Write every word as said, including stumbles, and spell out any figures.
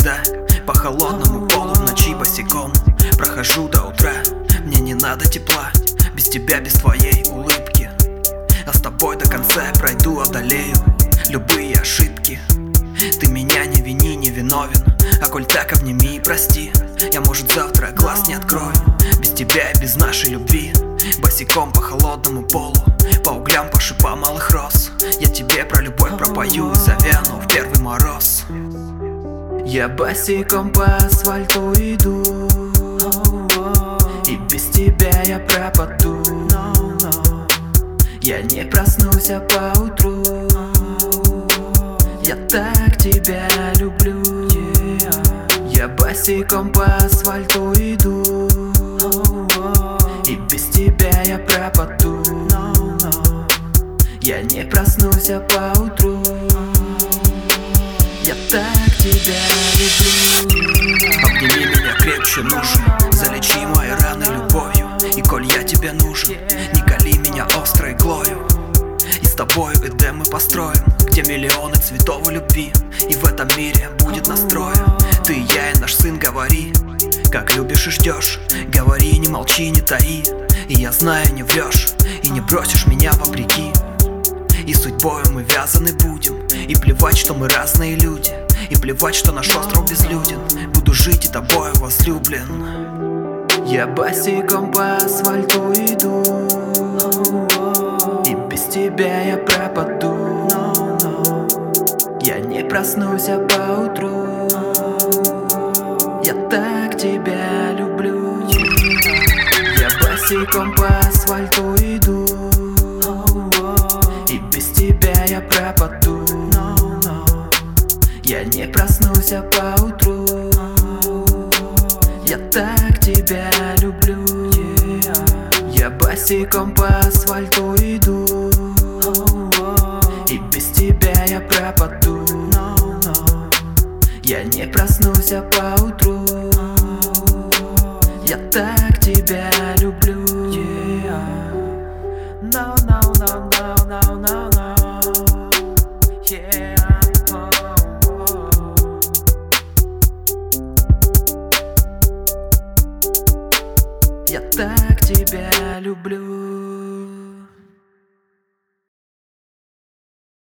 когда по холодному полу в ночи босиком прохожу до утра. Мне не надо тепла, без тебя, без твоей улыбки. А с тобой до конца я пройду, одолею любые ошибки. Ты меня не вини, не виновен, а коль так, обними и прости. Я, может, завтра глаз не открою без тебя и без нашей любви. Босиком по холодному полу, по углям, по шипам малых роз. Я тебе про любовь пропою и завяну в первый мороз. Я босиком по асфальту иду, и без тебя я пропаду. Я не проснусь, а поутру я так тебя люблю. Я босиком по асфальту иду, и без тебя я пропаду. Я не проснусь, а поутру я так тебя люблю. Обними меня крепче, нужен, залечи мои раны любовью. И коль я тебе нужен, не кали меня острой иглою. И с тобою Эдем мы построим, где миллионы цветов любви. И в этом мире будет настроен ты, я и наш сын. Говори, как любишь и ждешь, говори, не молчи, не таи. И я знаю, не врешь, и не бросишь меня вопреки. И судьбою мы вязаны будем, и плевать, что мы разные люди, и плевать, что наш остров безлюден. Буду жить и тобою возлюблен. Я босиком по асфальту иду, и без тебя я пропаду. Я не проснусь, а поутру я так тебя люблю. Я босиком по асфальту иду, и без тебя я пропаду. Я не проснусь, а поутру я так тебя люблю. Я босиком по асфальту иду, и без тебя я пропаду. Я не проснусь, а поутру я так